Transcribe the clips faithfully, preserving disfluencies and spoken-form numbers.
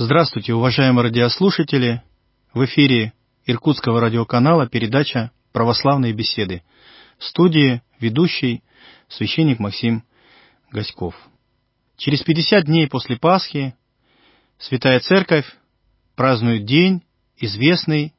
Здравствуйте, уважаемые радиослушатели! В эфире Иркутского радиоканала передача «Православные беседы». В студии ведущий священник Максим Гаськов. Через пятьдесят дней после Пасхи Святая Церковь празднует день, известный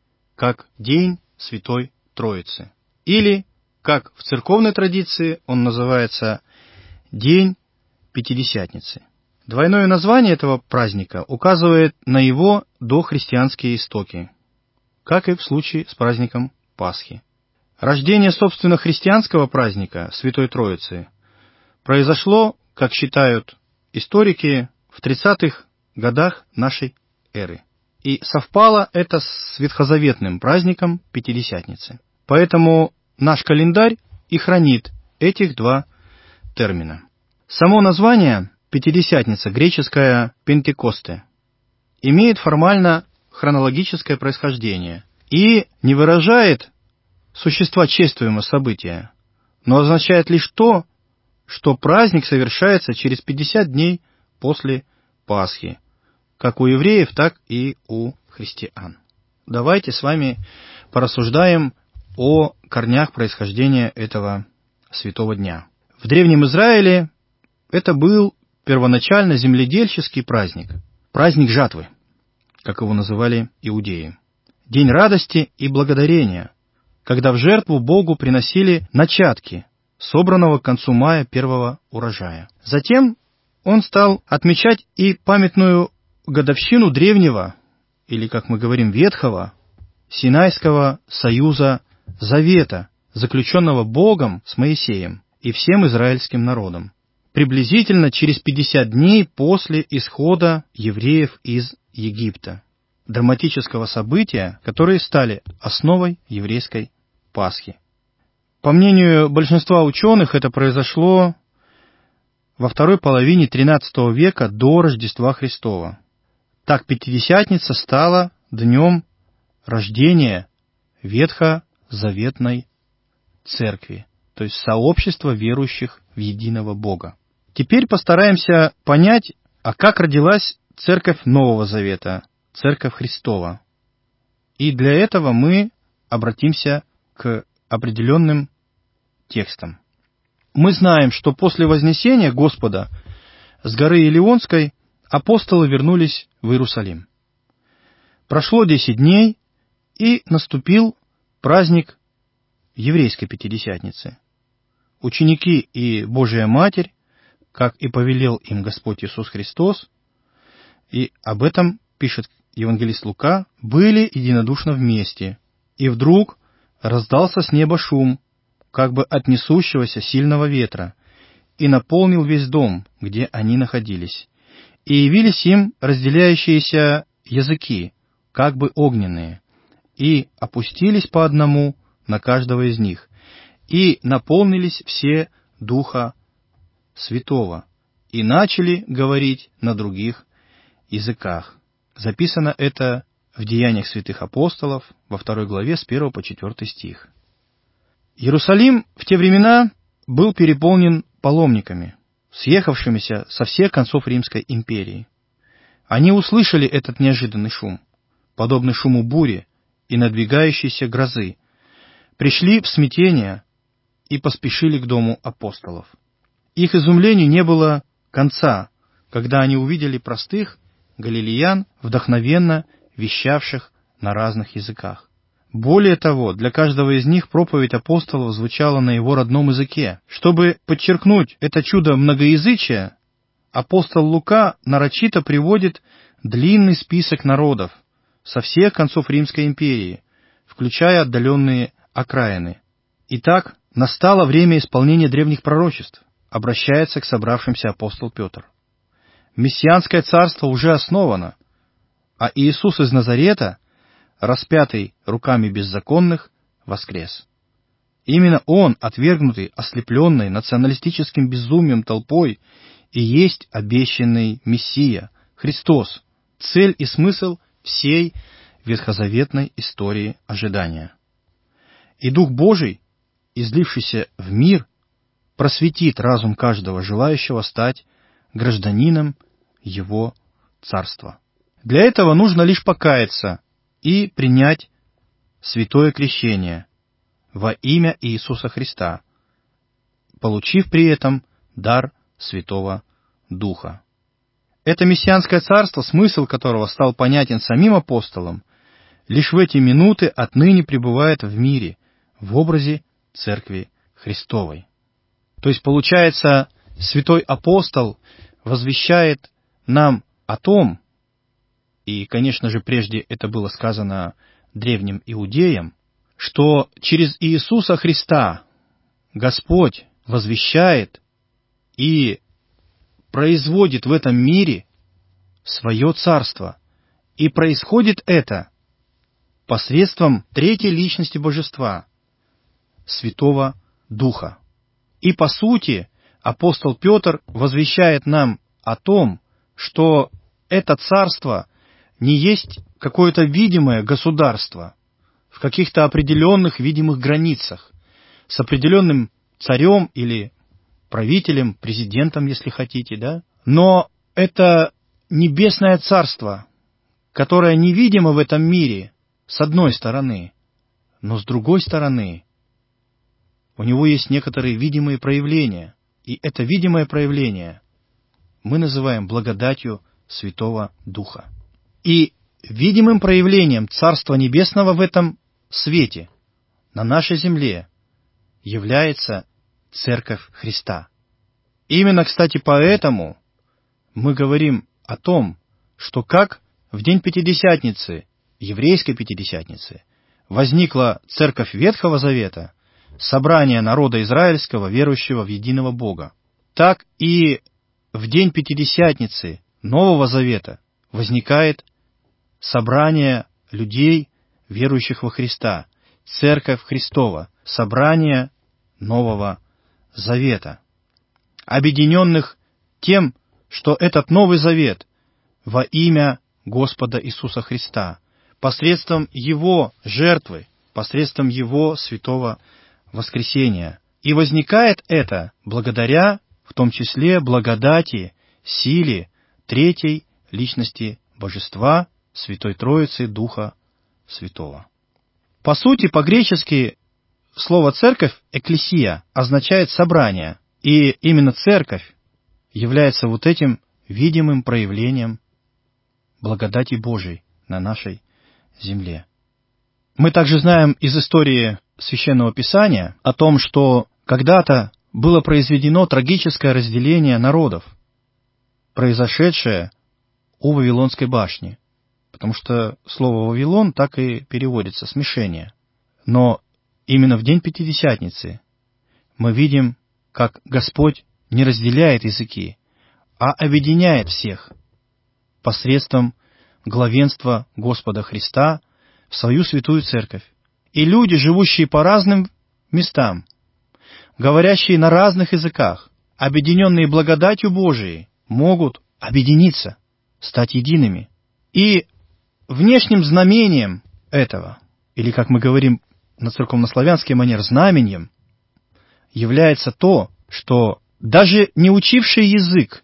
как День Святой Троицы. Или, как в церковной традиции, он называется День Пятидесятницы. Двойное название этого праздника указывает на его дохристианские истоки, как и в случае с праздником Пасхи. Рождение, собственно, христианского праздника Святой Троицы произошло, как считают историки, в тридцатых годах нашей эры. И совпало это с ветхозаветным праздником Пятидесятницы. Поэтому наш календарь и хранит этих два термина. Само название Пятидесятница, греческое «пентекосте», имеет формально хронологическое происхождение и не выражает существа чествуемого события, но означает лишь то, что праздник совершается через пятьдесят дней после Пасхи, как у евреев, так и у христиан. Давайте с вами порассуждаем о корнях происхождения этого святого дня. В Древнем Израиле это был первоначально земледельческий праздник, праздник жатвы, как его называли иудеи. День радости и благодарения, когда в жертву Богу приносили начатки, собранного к концу мая первого урожая. Затем он стал отмечать и памятную годовщину древнего, или, как мы говорим, ветхого, Синайского союза завета, заключенного Богом с Моисеем и всем израильским народом, приблизительно через пятьдесят дней после исхода евреев из Египта, драматического события, которые стали основой еврейской Пасхи. По мнению большинства ученых, это произошло во второй половине тринадцатого века до Рождества Христова. Так Пятидесятница стала днем рождения ветхозаветной церкви, то есть сообщества верующих в единого Бога. Теперь постараемся понять, а как родилась Церковь Нового Завета, Церковь Христова. И для этого мы обратимся к определенным текстам. Мы знаем, что после вознесения Господа с горы Илионской апостолы вернулись в Иерусалим. Прошло десять дней, и наступил праздник еврейской Пятидесятницы. Ученики и Божия Матерь, как и повелел им Господь Иисус Христос, и об этом пишет евангелист Лука, были единодушно вместе, и вдруг раздался с неба шум, как бы от несущегося сильного ветра, и наполнил весь дом, где они находились. И явились им разделяющиеся языки, как бы огненные, и опустились по одному на каждого из них, и наполнились все Духа Святого, и начали говорить на других языках. Записано это в Деяниях святых апостолов во второй главе с первого по четвертый стих. Иерусалим в те времена был переполнен паломниками, съехавшимися со всех концов Римской империи. Они услышали этот неожиданный шум, подобный шуму бури и надвигающейся грозы, пришли в смятение и поспешили к дому апостолов. Их изумлению не было конца, когда они увидели простых галилеян, вдохновенно вещавших на разных языках. Более того, для каждого из них проповедь апостолов звучала на его родном языке. Чтобы подчеркнуть это чудо многоязычия, апостол Лука нарочито приводит длинный список народов со всех концов Римской империи, включая отдаленные окраины. Итак, настало время исполнения древних пророчеств, обращается к собравшимся апостол Петр. Мессианское царство уже основано, а Иисус из Назарета, распятый руками беззаконных, воскрес. Именно Он, отвергнутый, ослепленный националистическим безумием толпой, и есть обещанный Мессия, Христос, цель и смысл всей ветхозаветной истории ожидания. И Дух Божий, излившийся в мир, просветит разум каждого желающего стать гражданином Его Царства. Для этого нужно лишь покаяться и принять святое крещение во имя Иисуса Христа, получив при этом дар Святого Духа. Это мессианское царство, смысл которого стал понятен самим апостолом, лишь в эти минуты отныне пребывает в мире в образе Церкви Христовой. То есть, получается, святой апостол возвещает нам о том, и, конечно же, прежде это было сказано древним иудеям, что через Иисуса Христа Господь возвещает и производит в этом мире свое царство. И происходит это посредством третьей личности Божества, Святого Духа. И по сути апостол Петр возвещает нам о том, что это царство не есть какое-то видимое государство в каких-то определенных видимых границах, с определенным царем или правителем, президентом, если хотите, да? Но это небесное царство, которое невидимо в этом мире, с одной стороны, но с другой стороны, у него есть некоторые видимые проявления, и это видимое проявление мы называем благодатью Святого Духа. И видимым проявлением Царства Небесного в этом свете, на нашей земле, является Церковь Христа. Именно, кстати, поэтому мы говорим о том, что как в день Пятидесятницы, еврейской Пятидесятницы, возникла Церковь Ветхого Завета, собрание народа израильского, верующего в единого Бога, так и в день Пятидесятницы Нового Завета возникает собрание людей, верующих во Христа, Церковь Христова, собрание Нового Завета, объединенных тем, что этот Новый Завет во имя Господа Иисуса Христа, посредством Его жертвы, посредством Его святого воскресения. И возникает это благодаря, в том числе, благодати, силе третьей личности Божества, Святой Троицы, Духа Святого. По сути, по-гречески слово «церковь» «экклесия» означает «собрание», и именно церковь является вот этим видимым проявлением благодати Божией на нашей земле. Мы также знаем из истории Священного Писания о том, что когда-то было произведено трагическое разделение народов, произошедшее у Вавилонской башни, потому что слово «Вавилон» так и переводится «смешение». Но именно в день Пятидесятницы мы видим, как Господь не разделяет языки, а объединяет всех посредством главенства Господа Христа в свою святую церковь. И люди, живущие по разным местам, говорящие на разных языках, объединенные благодатью Божией, могут объединиться, стать едиными. И внешним знамением этого, или, как мы говорим на церковнославянский манер, знаменем, является то, что даже не учившие язык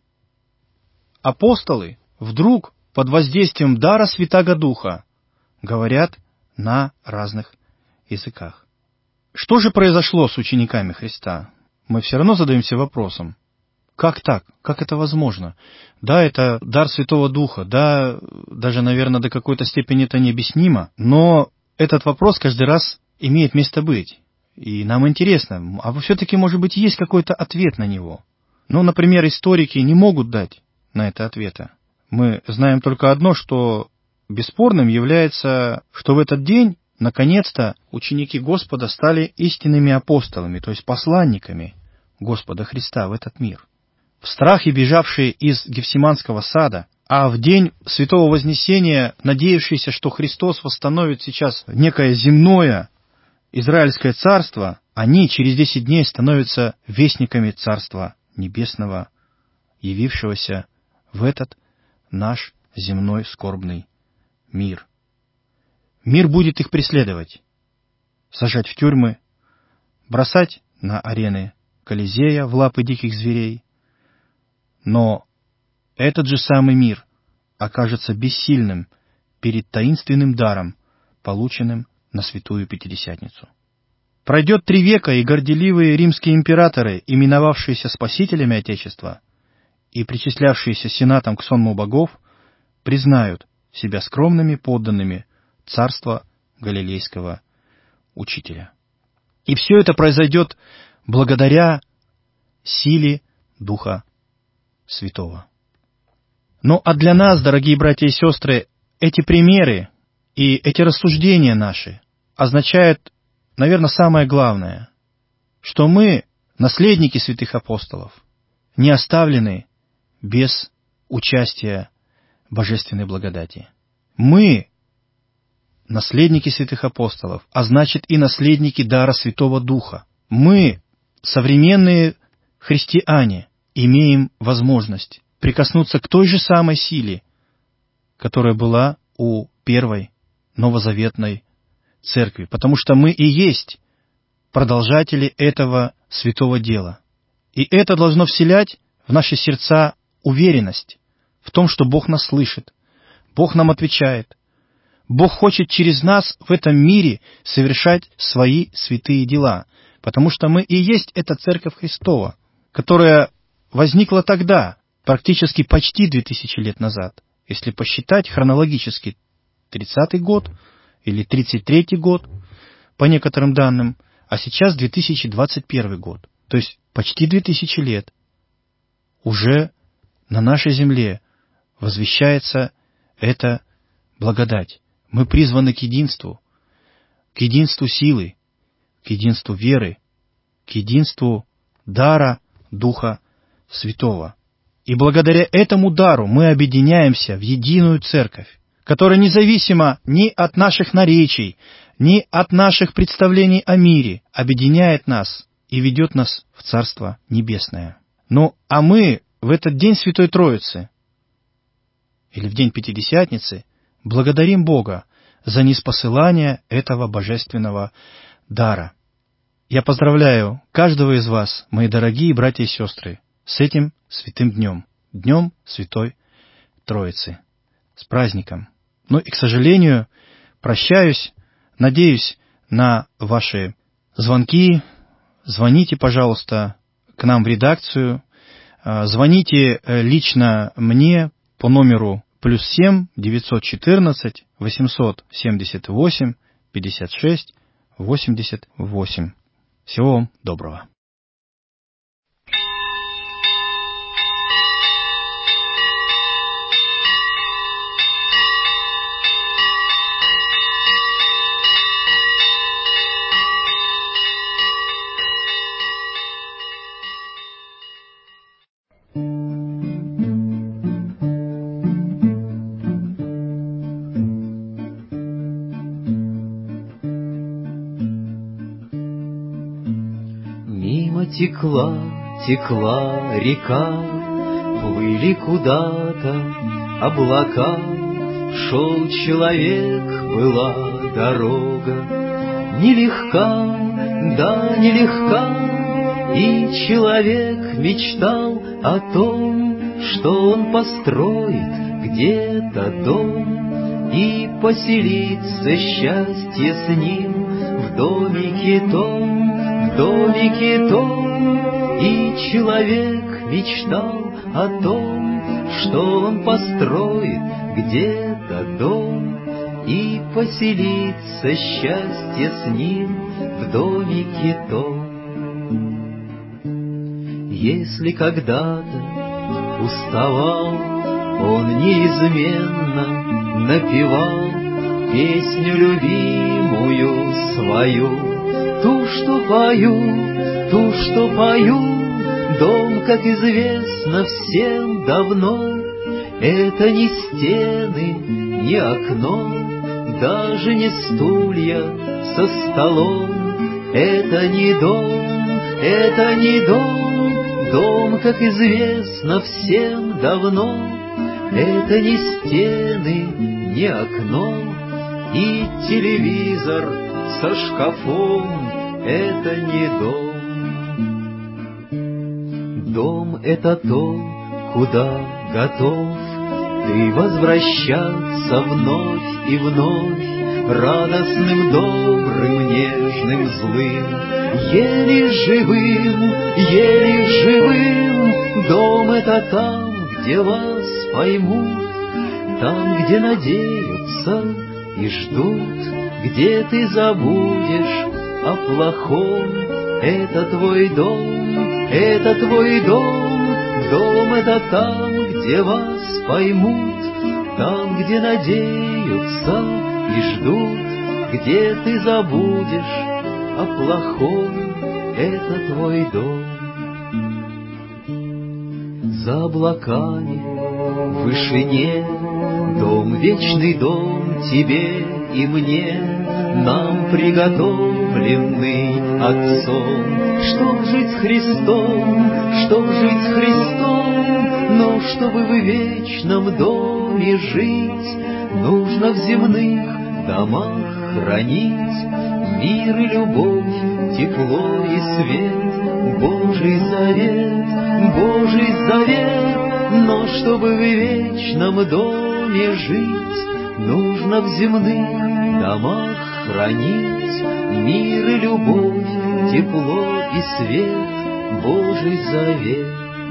апостолы вдруг под воздействием дара Святаго Духа говорят на разных языках. Что же произошло с учениками Христа? Мы все равно задаемся вопросом, как так? Как это возможно? Да, это дар Святого Духа, да, даже, наверное, до какой-то степени это необъяснимо, но этот вопрос каждый раз имеет место быть. И нам интересно, а все-таки, может быть, есть какой-то ответ на него? Ну, например, историки не могут дать на это ответа. Мы знаем только одно, что бесспорным является, что в этот день, наконец-то, ученики Господа стали истинными апостолами, то есть посланниками Господа Христа в этот мир. В страхе бежавшие из Гефсиманского сада, а в день Святого Вознесения, надеявшиеся, что Христос восстановит сейчас некое земное Израильское царство, они через десять дней становятся вестниками Царства Небесного, явившегося в этот наш земной скорбный мир. Мир будет их преследовать, сажать в тюрьмы, бросать на арены Колизея в лапы диких зверей. Но этот же самый мир окажется бессильным перед таинственным даром, полученным на Святую Пятидесятницу. Пройдет три века, и горделивые римские императоры, именовавшиеся спасителями Отечества и причислявшиеся сенатом к сонму богов, признают себя скромными подданными царства галилейского учителя. И все это произойдет благодаря силе Духа Святого. Ну а для нас, дорогие братья и сестры, эти примеры и эти рассуждения наши означают, наверное, самое главное, что мы, наследники святых апостолов, не оставлены без участия божественной благодати. Мы наследники святых апостолов, а значит и наследники дара Святого Духа. Мы, современные христиане, имеем возможность прикоснуться к той же самой силе, которая была у первой новозаветной церкви, потому что мы и есть продолжатели этого святого дела. И это должно вселять в наши сердца уверенность в том, что Бог нас слышит, Бог нам отвечает. Бог хочет через нас в этом мире совершать свои святые дела, потому что мы и есть эта Церковь Христова, которая возникла тогда, практически почти две тысячи лет назад, если посчитать хронологически тридцатый год или тридцать третий год, по некоторым данным, а сейчас две тысячи двадцать первый год, то есть почти две тысячи лет. Уже на нашей земле возвещается эта благодать. Мы призваны к единству, к единству силы, к единству веры, к единству дара Духа Святого. И благодаря этому дару мы объединяемся в единую церковь, которая независимо ни от наших наречий, ни от наших представлений о мире, объединяет нас и ведет нас в Царство Небесное. Ну, а мы в этот день Святой Троицы, или в день Пятидесятницы, благодарим Бога за ниспосылание этого божественного дара. Я поздравляю каждого из вас, мои дорогие братья и сестры, с этим святым днем, днем Святой Троицы, с праздником. Ну и, к сожалению, прощаюсь, надеюсь на ваши звонки. Звоните, пожалуйста, к нам в редакцию. Звоните лично мне по номеру плюс семь девятьсот четырнадцать восемьсот семьдесят восемь пятьдесят шесть восемьдесят восемь. Всего вам доброго. Текла, текла река, плыли куда-то облака, шел человек, была дорога, нелегка, да нелегка, и человек мечтал о том, что он построит где-то дом и поселится счастье с ним в домике том, в домике том. И человек мечтал о том, что он построит где-то дом и поселится счастье с ним в домике том. Если когда-то уставал, он неизменно напевал песню любимую свою, ту, что пою, ту, что пою. Дом, как известно всем давно, это не стены, не окно, даже не стулья со столом. Это не дом, это не дом, дом, как известно всем давно, это не стены, не окно, и телевизор со шкафом, это не дом. Дом — это то, куда готов Ты возвращаться вновь и вновь, радостным, добрым, нежным, злым, еле живым, еле живым. Дом — это там, где вас поймут, там, где надеются и ждут, где ты забудешь о плохом. Это твой дом, это твой дом. Дом — это там, где вас поймут, там, где надеются и ждут, где ты забудешь о плохом. Это твой дом. За облаками в вышине дом, вечный дом тебе и мне, нам приготовленный Отцом, чтоб жить с Христом, чтоб жить с Христом. Но чтобы в вечном доме жить, нужно в земных домах хранить мир и любовь, тепло и свет, Божий завет, Божий завет. Но чтобы в вечном доме жить, нужно в земных домах хранить мир и любовь, тепло и свет, Божий завет.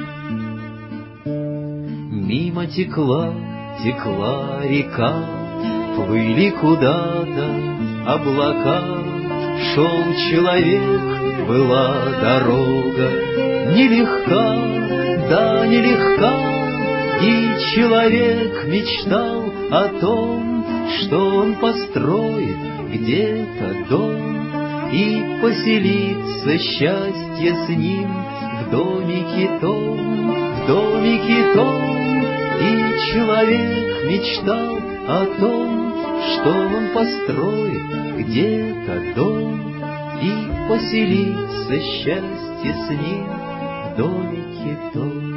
Мимо текла, текла река, плыли куда-то облака. Шел человек, была дорога нелегка, да нелегка. И человек мечтал о том, что он построит где-то дом и поселится счастье с ним в домике том, в домике том. И человек мечтал о том, что он построит где-то дом и поселится счастье с ним в домике том.